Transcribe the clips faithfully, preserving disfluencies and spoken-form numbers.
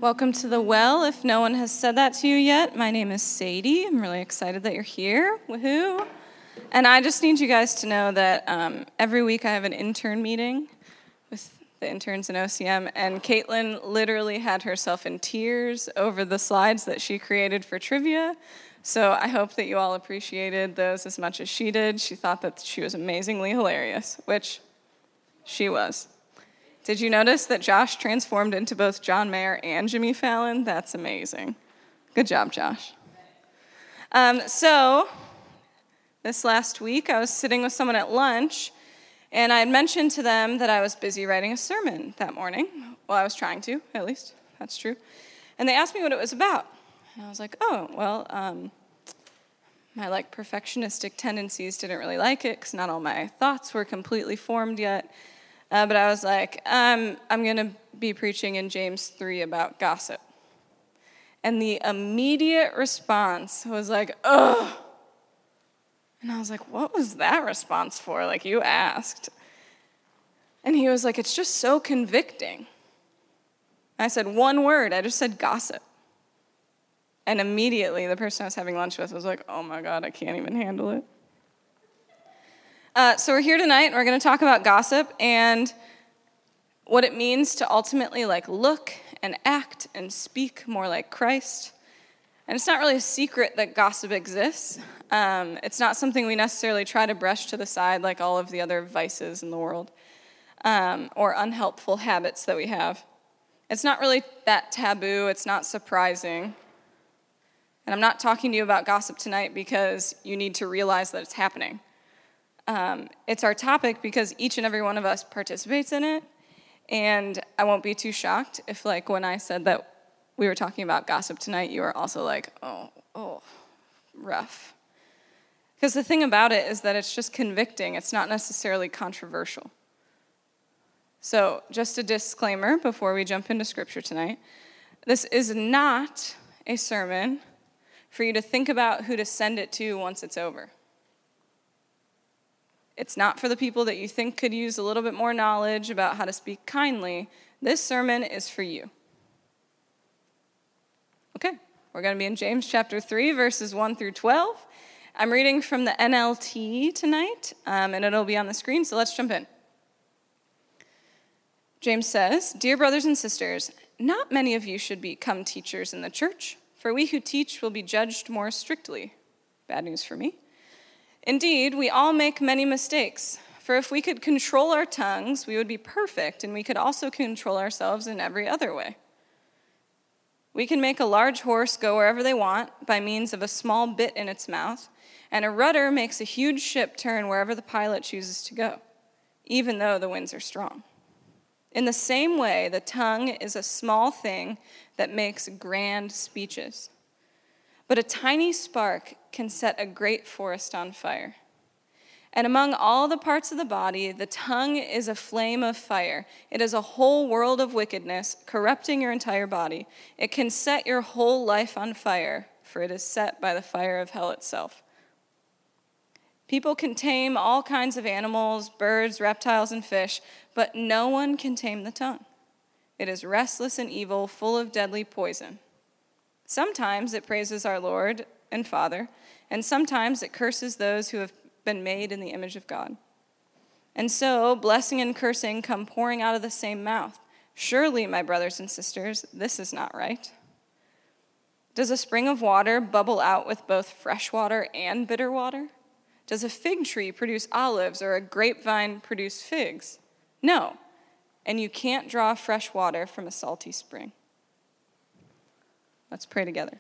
Welcome to the Well. If no one has said that to you yet, my name is Sadie. I'm really excited that you're here. Woohoo! And I just need you guys to know that um, every week I have an intern meeting with the interns in O C M, and Caitlin literally had herself in tears over the slides that she created for trivia. So I hope that you all appreciated those as much as she did. She thought that she was amazingly hilarious, which she was. Did you notice that Josh transformed into both John Mayer and Jimmy Fallon? That's amazing. Good job, Josh. Um, so, this last week, I was sitting with someone at lunch, and I had mentioned to them that I was busy writing a sermon that morning. Well, I was trying to, at least. That's true. And they asked me what it was about. And I was like, oh, well, um, my, like, perfectionistic tendencies didn't really like it, because not all my thoughts were completely formed yet. Uh, but I was like, um, I'm going to be preaching in James three about gossip. And the immediate response was like, ugh. And I was like, what was that response for? Like, you asked. And he was like, it's just so convicting. I said one word. I just said gossip. And immediately the person I was having lunch with was like, oh my God, I can't even handle it. Uh, so we're here tonight, and we're going to talk about gossip and what it means to ultimately like look and act and speak more like Christ. And it's not really a secret that gossip exists. Um, it's not something we necessarily try to brush to the side like all of the other vices in the world um, or unhelpful habits that we have. It's not really that taboo. It's not surprising. And I'm not talking to you about gossip tonight because you need to realize that it's happening. Um, it's our topic because each and every one of us participates in it, and I won't be too shocked if, like, when I said that we were talking about gossip tonight, you were also like, oh, oh, rough. Because the thing about it is that it's just convicting. It's not necessarily controversial. So, just a disclaimer before we jump into Scripture tonight. This is not a sermon for you to think about who to send it to once it's over. It's not for the people that you think could use a little bit more knowledge about how to speak kindly. This sermon is for you. Okay, we're going to be in James chapter three, verses one through twelve. I'm reading from the N L T tonight, um, and it'll be on the screen, so let's jump in. James says, "Dear brothers and sisters, not many of you should become teachers in the church, for we who teach will be judged more strictly." Bad news for me. "Indeed, we all make many mistakes, for if we could control our tongues, we would be perfect, and we could also control ourselves in every other way. We can make a large horse go wherever they want by means of a small bit in its mouth, and a rudder makes a huge ship turn wherever the pilot chooses to go, even though the winds are strong. In the same way, the tongue is a small thing that makes grand speeches. But a tiny spark can set a great forest on fire. And among all the parts of the body, the tongue is a flame of fire. It is a whole world of wickedness, corrupting your entire body. It can set your whole life on fire, for it is set by the fire of hell itself. People can tame all kinds of animals, birds, reptiles, and fish, but no one can tame the tongue. It is restless and evil, full of deadly poison. Sometimes it praises our Lord and Father, and sometimes it curses those who have been made in the image of God. And so, blessing and cursing come pouring out of the same mouth. Surely, my brothers and sisters, this is not right. Does a spring of water bubble out with both fresh water and bitter water? Does a fig tree produce olives or a grapevine produce figs? No, and you can't draw fresh water from a salty spring." Let's pray together.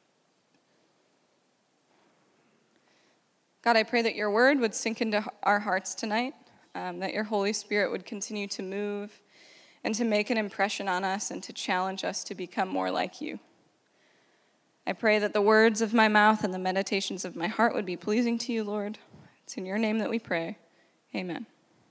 God, I pray that your word would sink into our hearts tonight, um, that your Holy Spirit would continue to move and to make an impression on us and to challenge us to become more like you. I pray that the words of my mouth and the meditations of my heart would be pleasing to you, Lord. It's in your name that we pray. Amen.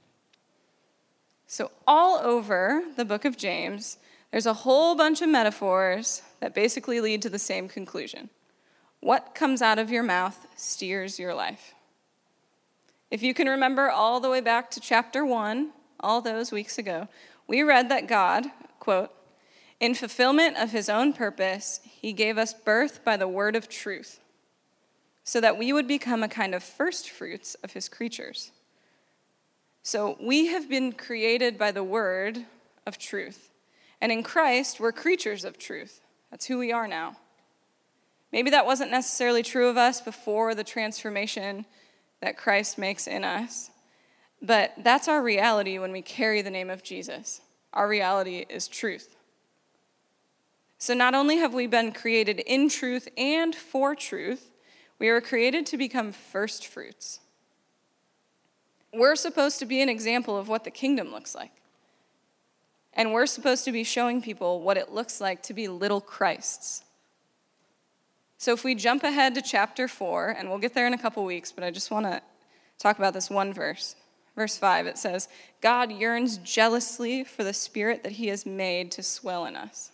So all over the book of James, there's a whole bunch of metaphors that basically lead to the same conclusion. What comes out of your mouth steers your life. If you can remember all the way back to chapter one, all those weeks ago, we read that God, quote, In fulfillment of his own purpose, he gave us birth by the word of truth, so that we would become a kind of first fruits of his creatures. So we have been created by the word of truth. And in Christ, we're creatures of truth. That's who we are now. Maybe that wasn't necessarily true of us before the transformation that Christ makes in us. But that's our reality when we carry the name of Jesus. Our reality is truth. So not only have we been created in truth and for truth, we were created to become first fruits. We're supposed to be an example of what the kingdom looks like. And we're supposed to be showing people what it looks like to be little Christs. So if we jump ahead to chapter four, and we'll get there in a couple weeks, but I just want to talk about this one verse. Verse five, it says, God yearns jealously for the spirit that he has made to swell in us.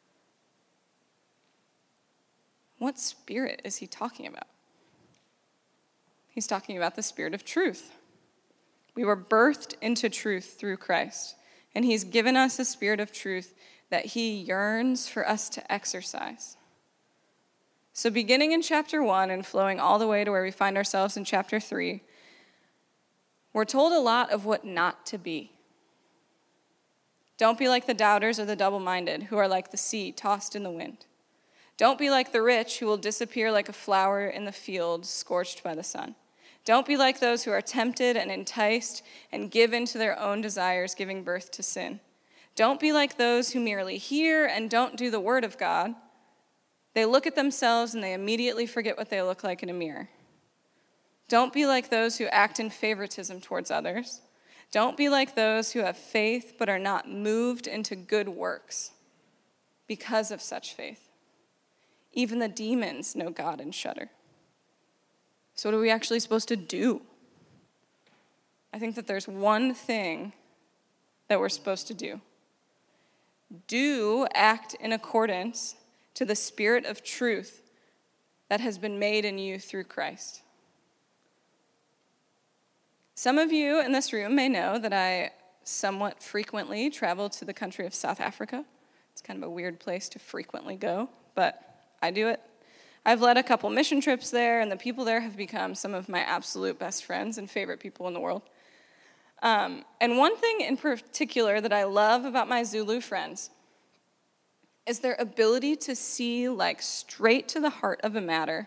What spirit is he talking about? He's talking about the spirit of truth. We were birthed into truth through Christ, and he's given us a spirit of truth that he yearns for us to exercise. So beginning in chapter one and flowing all the way to where we find ourselves in chapter three, we're told a lot of what not to be. Don't be like the doubters or the double-minded, who are like the sea tossed in the wind. Don't be like the rich, who will disappear like a flower in the field, scorched by the sun. Don't be like those who are tempted and enticed and give in to their own desires, giving birth to sin. Don't be like those who merely hear and don't do the word of God. They look at themselves and they immediately forget what they look like in a mirror. Don't be like those who act in favoritism towards others. Don't be like those who have faith but are not moved into good works because of such faith. Even the demons know God and shudder. So what are we actually supposed to do? I think that there's one thing that we're supposed to do. Do act in accordance to the spirit of truth that has been made in you through Christ. Some of you in this room may know that I somewhat frequently travel to the country of South Africa. It's kind of a weird place to frequently go, but I do it. I've led a couple mission trips there, and the people there have become some of my absolute best friends and favorite people in the world. Um, and one thing in particular that I love about my Zulu friends is their ability to see like straight to the heart of a matter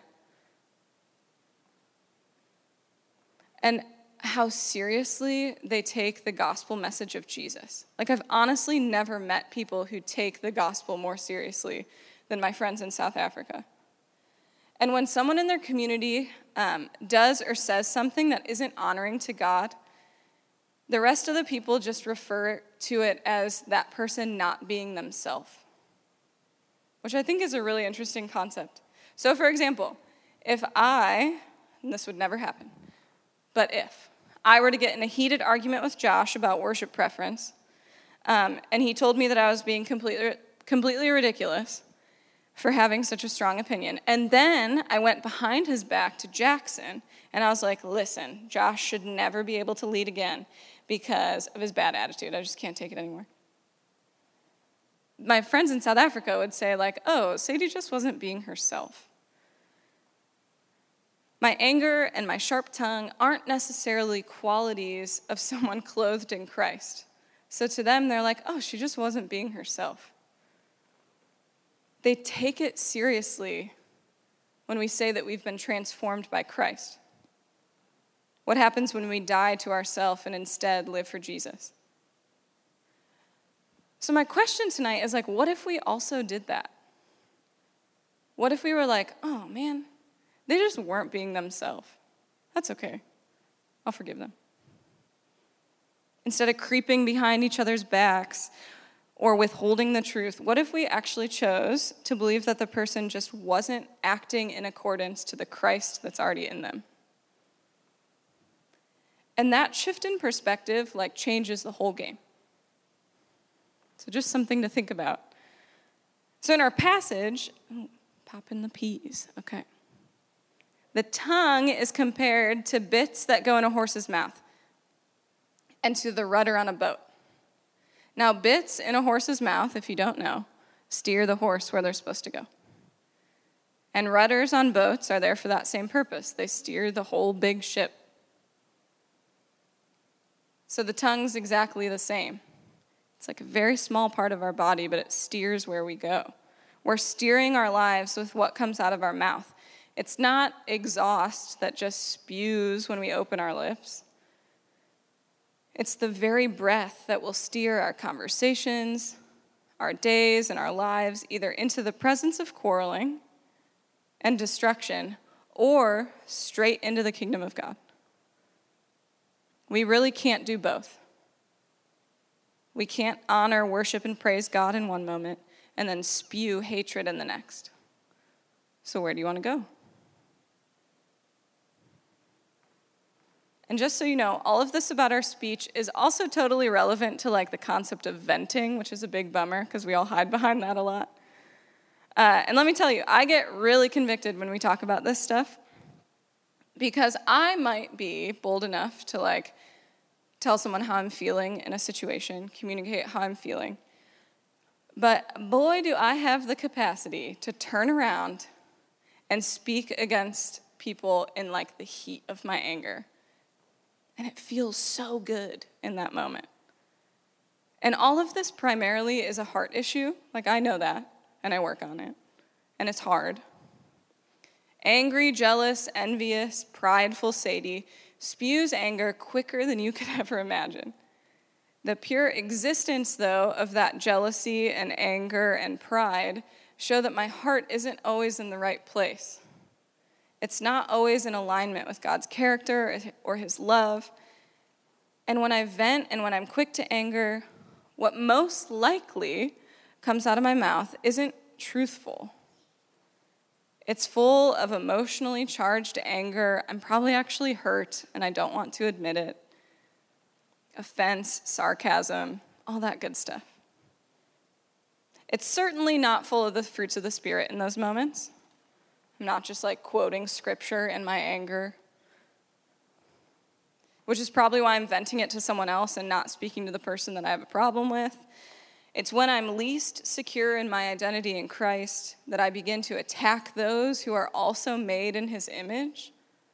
and how seriously they take the gospel message of Jesus. Like, I've honestly never met people who take the gospel more seriously than my friends in South Africa. And when someone in their community um, does or says something that isn't honoring to God, the rest of the people just refer to it as that person not being themselves, which I think is a really interesting concept. So, for example, if I, and this would never happen, but if I were to get in a heated argument with Josh about worship preference, um, and he told me that I was being completely, completely ridiculous for having such a strong opinion, and then I went behind his back to Jackson, and I was like, listen, Josh should never be able to lead again because of his bad attitude. I just can't take it anymore. My friends in South Africa would say, like, oh, Sadie just wasn't being herself. My anger and my sharp tongue aren't necessarily qualities of someone clothed in Christ. So to them, they're like, oh, she just wasn't being herself. They take it seriously when we say that we've been transformed by Christ. What happens when we die to ourselves and instead live for Jesus? So my question tonight is, like, what if we also did that? What if we were like, oh, man, they just weren't being themselves. That's okay. I'll forgive them. Instead of creeping behind each other's backs or withholding the truth, what if we actually chose to believe that the person just wasn't acting in accordance to the Christ that's already in them? And that shift in perspective, like, changes the whole game. So just something to think about. So in our passage, oh, pop in the peas, okay. The tongue is compared to bits that go in a horse's mouth and to the rudder on a boat. Now, bits in a horse's mouth, if you don't know, steer the horse where they're supposed to go. And rudders on boats are there for that same purpose. They steer the whole big ship. So the tongue's exactly the same. It's like a very small part of our body, but it steers where we go. We're steering our lives with what comes out of our mouth. It's not exhaust that just spews when we open our lips. It's the very breath that will steer our conversations, our days, and our lives either into the presence of quarreling and destruction or straight into the kingdom of God. We really can't do both. We can't honor, worship, and praise God in one moment and then spew hatred in the next. So where do you want to go? And just so you know, all of this about our speech is also totally relevant to like the concept of venting, which is a big bummer because we all hide behind that a lot. Uh, and let me tell you, I get really convicted when we talk about this stuff because I might be bold enough to like tell someone how I'm feeling in a situation, communicate how I'm feeling. But boy, do I have the capacity to turn around and speak against people in like the heat of my anger. And it feels so good in that moment. And all of this primarily is a heart issue. Like, I know that, and I work on it. And it's hard. Angry, jealous, envious, prideful Sadie spews anger quicker than you could ever imagine. The pure existence, though, of that jealousy and anger and pride show that my heart isn't always in the right place. It's not always in alignment with God's character or his love. And when I vent and when I'm quick to anger, what most likely comes out of my mouth isn't truthful. It's full of emotionally charged anger. I'm probably actually hurt, and I don't want to admit it. Offense, sarcasm, all that good stuff. It's certainly not full of the fruits of the Spirit in those moments. I'm not just like quoting scripture in my anger, which is probably why I'm venting it to someone else and not speaking to the person that I have a problem with. It's when I'm least secure in my identity in Christ that I begin to attack those who are also made in his image.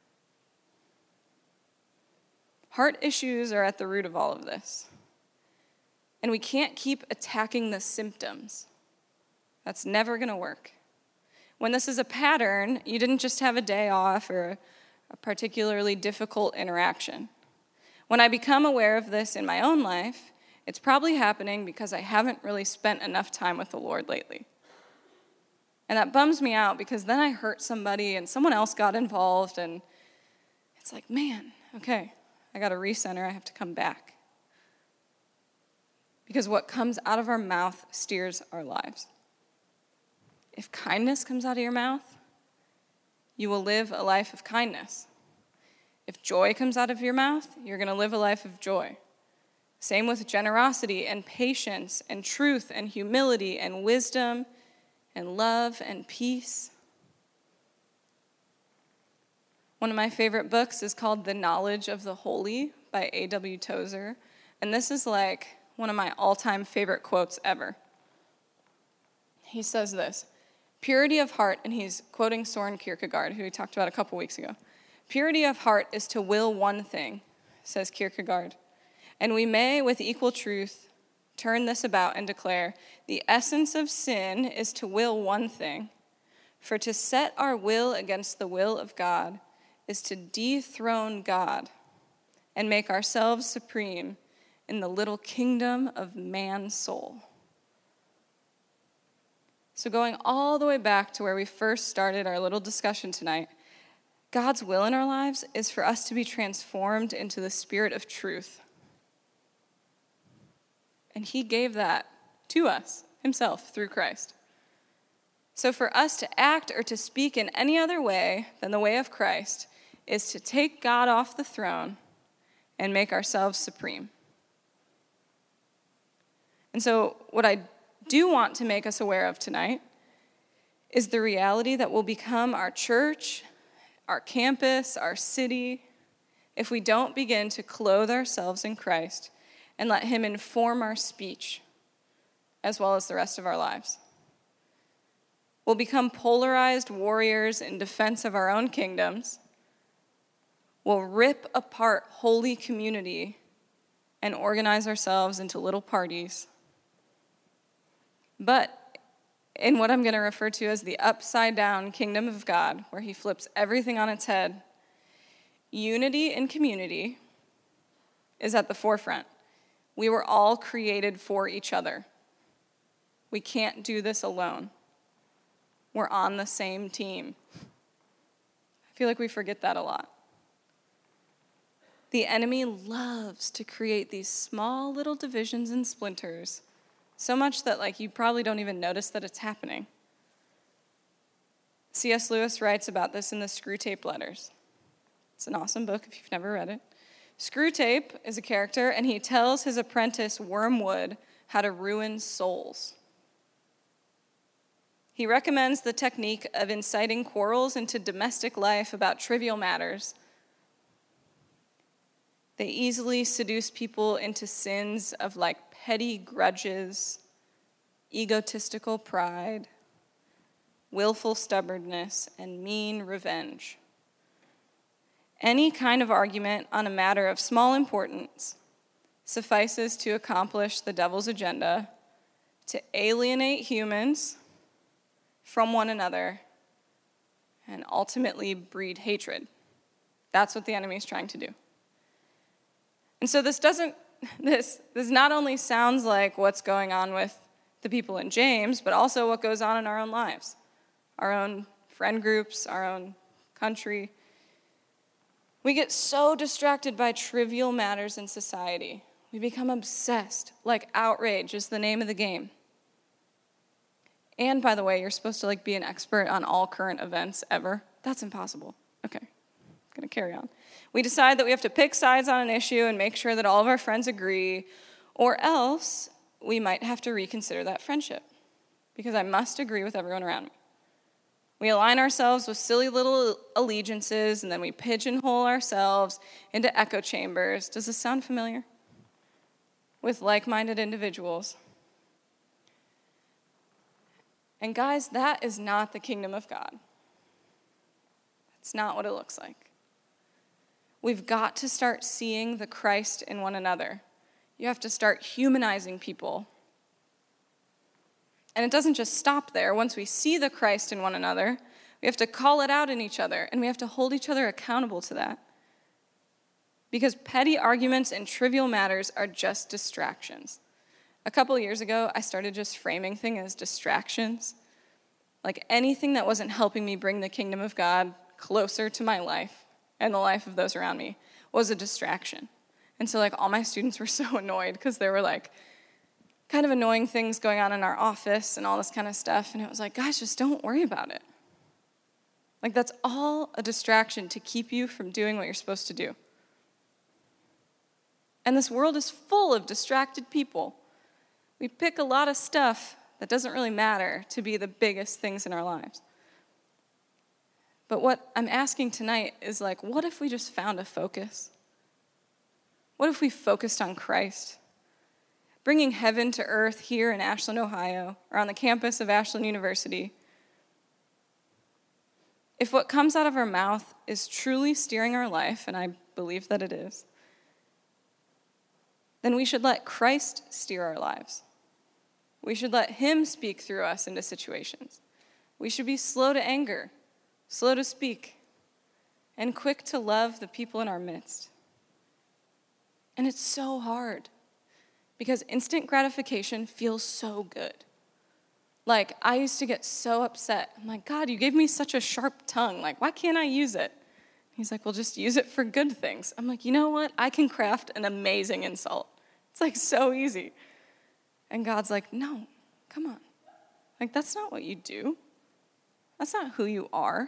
Heart issues are at the root of all of this. And we can't keep attacking the symptoms. That's never going to work. When this is a pattern, you didn't just have a day off or a particularly difficult interaction. When I become aware of this in my own life, it's probably happening because I haven't really spent enough time with the Lord lately. And that bums me out because then I hurt somebody and someone else got involved and it's like, man, okay, I got to recenter, I have to come back. Because what comes out of our mouth steers our lives. If kindness comes out of your mouth, you will live a life of kindness. If joy comes out of your mouth, you're going to live a life of joy. Same with generosity and patience and truth and humility and wisdom and love and peace. One of my favorite books is called The Knowledge of the Holy by A W Tozer. And this is like one of my all-time favorite quotes ever. He says this, purity of heart, and he's quoting Soren Kierkegaard, who we talked about a couple weeks ago. Purity of heart is to will one thing, says Kierkegaard. And we may, with equal truth, turn this about and declare, the essence of sin is to will one thing, for to set our will against the will of God is to dethrone God and make ourselves supreme in the little kingdom of man's soul. So going all the way back to where we first started our little discussion tonight, God's will in our lives is for us to be transformed into the spirit of truth. And he gave that to us himself through Christ. So for us to act or to speak in any other way than the way of Christ is to take God off the throne and make ourselves supreme. And so what I do want to make us aware of tonight is the reality that will become our church, our campus, our city, if we don't begin to clothe ourselves in Christ and let him inform our speech as well as the rest of our lives. We'll become polarized warriors in defense of our own kingdoms. We'll rip apart holy community and organize ourselves into little parties. But in what I'm going to refer to as the upside-down kingdom of God, where he flips everything on its head, unity in community is at the forefront. We were all created for each other. We can't do this alone. We're on the same team. I feel like we forget that a lot. The enemy loves to create these small little divisions and splinters, so much that like you probably don't even notice that it's happening. C S Lewis writes about this in the Screwtape Letters. It's an awesome book if you've never read it. Screwtape is a character, and he tells his apprentice Wormwood how to ruin souls. He recommends the technique of inciting quarrels into domestic life about trivial matters. They easily seduce people into sins of like petty grudges, egotistical pride, willful stubbornness, and mean revenge. Any kind of argument on a matter of small importance suffices to accomplish the devil's agenda, to alienate humans from one another and ultimately breed hatred. That's what the enemy is trying to do. And so this doesn't, this, this not only sounds like what's going on with the people in James, but also what goes on in our own lives, our own friend groups, our own country. We get so distracted by trivial matters in society. We become obsessed, like outrage is the name of the game. And by the way, you're supposed to like be an expert on all current events ever. That's impossible. Okay, I'm gonna carry on. We decide that we have to pick sides on an issue and make sure that all of our friends agree, or else we might have to reconsider that friendship because I must agree with everyone around me. We align ourselves with silly little allegiances, and then we pigeonhole ourselves into echo chambers. Does this sound familiar? With like-minded individuals. And guys, that is not the kingdom of God. That's not what it looks like. We've got to start seeing the Christ in one another. You have to start humanizing people. And it doesn't just stop there. Once we see the Christ in one another, we have to call it out in each other, and we have to hold each other accountable to that. Because petty arguments and trivial matters are just distractions. A couple of years ago, I started just framing things as distractions. Like anything that wasn't helping me bring the kingdom of God closer to my life and the life of those around me was a distraction. And so like all my students were so annoyed because there were like kind of annoying things going on in our office and all this kind of stuff. And it was like, guys, just don't worry about it. Like that's all a distraction to keep you from doing what you're supposed to do. And this world is full of distracted people. We pick a lot of stuff that doesn't really matter to be the biggest things in our lives. But what I'm asking tonight is like, what if we just found a focus? What if we focused on Christ? Bringing heaven to earth here in Ashland, Ohio, or on the campus of Ashland University. If what comes out of our mouth is truly steering our life, and I believe that it is, then we should let Christ steer our lives. We should let him speak through us into situations. We should be slow to anger, slow to speak, and quick to love the people in our midst. And it's so hard because instant gratification feels so good. Like, I used to get so upset. I'm like, God, you gave me such a sharp tongue. Like, why can't I use it? He's like, well, just use it for good things. I'm like, you know what? I can craft an amazing insult. It's like so easy. And God's like, no, come on. Like, that's not what you do. That's not who you are.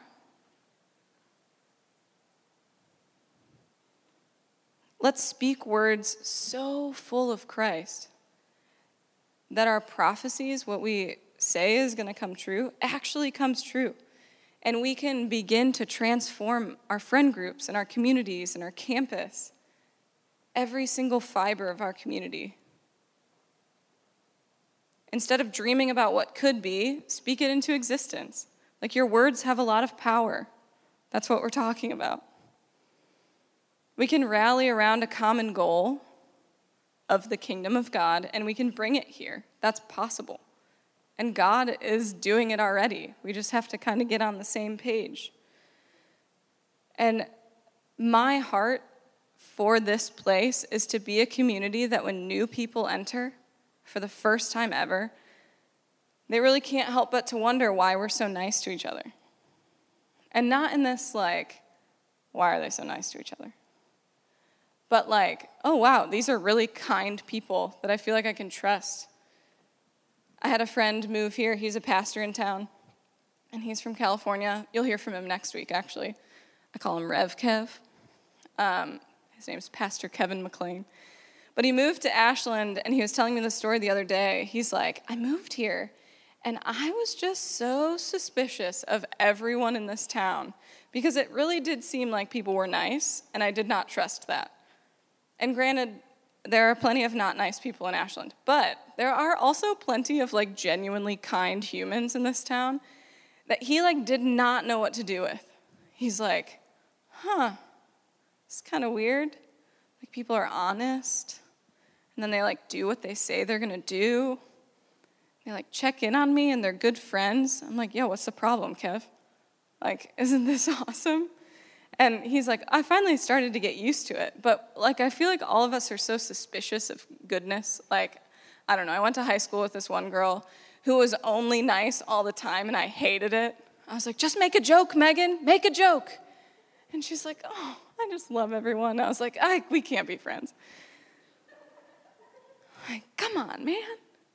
Let's speak words so full of Christ that our prophecies, what we say is going to come true, actually comes true. And we can begin to transform our friend groups and our communities and our campus, every single fiber of our community. Instead of dreaming about what could be, speak it into existence. Like, your words have a lot of power. That's what we're talking about. We can rally around a common goal of the kingdom of God, and we can bring it here. That's possible. And God is doing it already. We just have to kind of get on the same page. And my heart for this place is to be a community that when new people enter for the first time ever, they really can't help but to wonder why we're so nice to each other. And not in this, like, why are they so nice to each other? But like, oh, wow, these are really kind people that I feel like I can trust. I had a friend move here. He's a pastor in town, and he's from California. You'll hear from him next week, actually. I call him Rev Kev. Um, his name's Pastor Kevin McLean. But he moved to Ashland, and he was telling me the story the other day. He's like, I moved here, and I was just so suspicious of everyone in this town because it really did seem like people were nice, and I did not trust that. And granted, there are plenty of not nice people in Ashland, but there are also plenty of like genuinely kind humans in this town that he like did not know what to do with. He's like, huh, it's kind of weird. Like, people are honest, and then they like do what they say they're gonna do. They like check in on me, and they're good friends. I'm like, yo, what's the problem, Kev? Like, isn't this awesome? And he's like, I finally started to get used to it. But, like, I feel like all of us are so suspicious of goodness. Like, I don't know, I went to high school with this one girl who was only nice all the time, and I hated it. I was like, just make a joke, Megan, make a joke. And she's like, oh, I just love everyone. I was like, I, we can't be friends. Like, come on, man.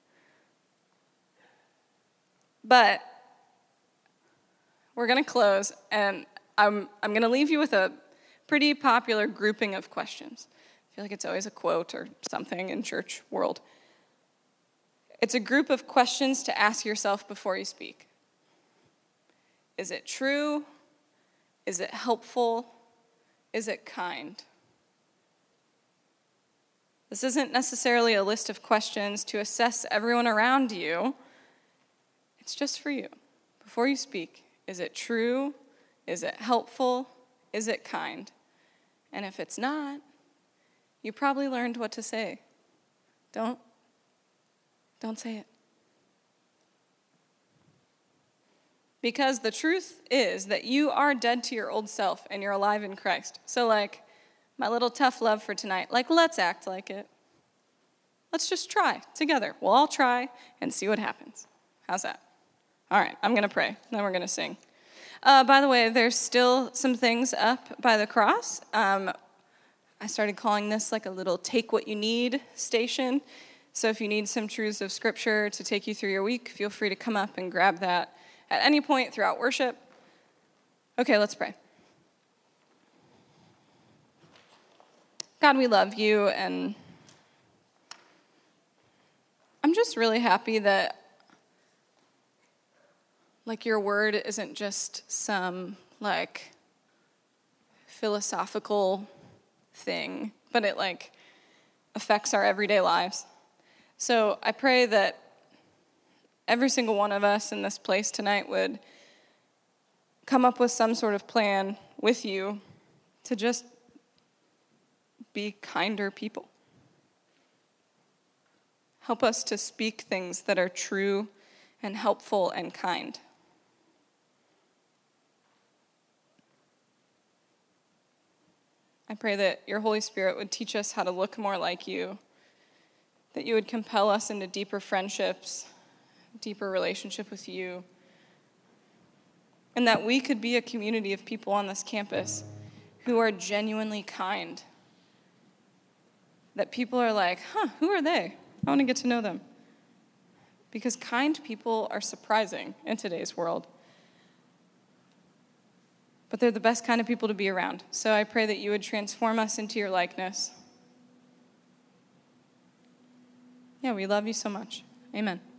But we're going to close, and I'm I'm going to leave you with a pretty popular grouping of questions. I feel like it's always a quote or something in church world. It's a group of questions to ask yourself before you speak. Is it true? Is it helpful? Is it kind? This isn't necessarily a list of questions to assess everyone around you. It's just for you. Before you speak, is it true? Is it helpful? Is it kind? And if it's not, you probably learned what to say. Don't, don't say it. Because the truth is that you are dead to your old self and you're alive in Christ. So like, my little tough love for tonight, like, let's act like it. Let's just try together. We'll all try and see what happens. How's that? All right, I'm going to pray, then we're going to sing. Uh, by the way, there's still some things up by the cross. Um, I started calling this like a little take what you need station. So if you need some truths of Scripture to take you through your week, feel free to come up and grab that at any point throughout worship. Okay, let's pray. God, we love you, and I'm just really happy that like your word isn't just some like philosophical thing, but it like affects our everyday lives. So I pray that every single one of us in this place tonight would come up with some sort of plan with you to just be kinder people. Help us to speak things that are true and helpful and kind. I pray that your Holy Spirit would teach us how to look more like you, that you would compel us into deeper friendships, deeper relationship with you, and that we could be a community of people on this campus who are genuinely kind. That people are like, huh, who are they? I want to get to know them. Because kind people are surprising in today's world. But they're the best kind of people to be around. So I pray that you would transform us into your likeness. Yeah, we love you so much. Amen.